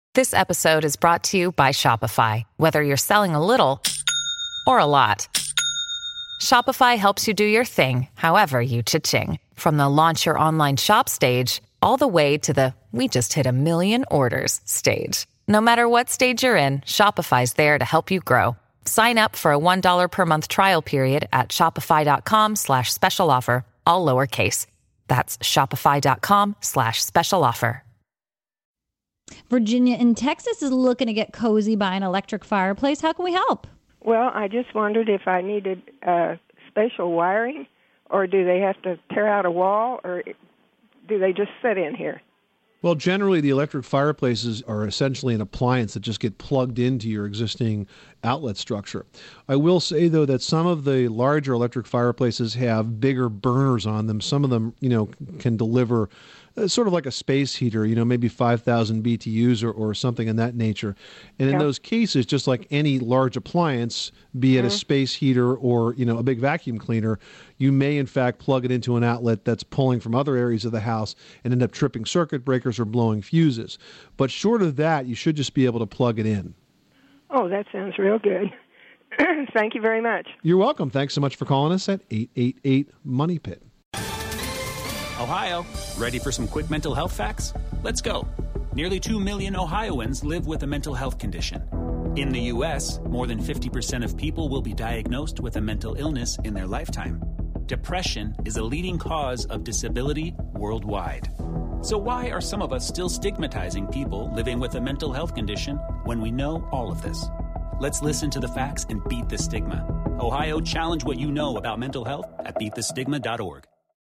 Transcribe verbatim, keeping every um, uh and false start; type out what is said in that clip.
This episode is brought to you by Shopify. Whether you're selling a little or a lot, Shopify helps you do your thing, however you cha-ching. From the launch your online shop stage, all the way to the we just hit a million orders stage. No matter what stage you're in, Shopify's there to help you grow. Sign up for a one dollar per month trial period at shopify.com slash special offer, all lowercase. That's shopify.com slash special offer. Virginia in Texas is looking to get cozy by an electric fireplace. How can we help? Well, I just wondered if I needed uh, special wiring, or do they have to tear out a wall, or do they just sit in here? Well, generally, the electric fireplaces are essentially an appliance that just get plugged into your existing outlet structure. I will say, though, that some of the larger electric fireplaces have bigger burners on them. Some of them, you know, can deliver uh, sort of like a space heater, you know, maybe five thousand B T Us or, or something in that nature. And in yeah. those cases, just like any large appliance, be it mm-hmm. a space heater or, you know, a big vacuum cleaner, you may, in fact, plug it into an outlet that's pulling from other areas of the house and end up tripping circuit breakers or blowing fuses. But short of that, you should just be able to plug it in. Oh, that sounds real good. Thank you very much. You're welcome. Thanks so much for calling us at eight eight eight, money pit. Ohio, ready for some quick mental health facts? Let's go. Nearly two million Ohioans live with a mental health condition. In the U S, more than fifty percent of people will be diagnosed with a mental illness in their lifetime. Depression is a leading cause of disability worldwide. So why are some of us still stigmatizing people living with a mental health condition when we know all of this? Let's listen to the facts and beat the stigma. Ohio, challenge what you know about mental health at beat the stigma dot org.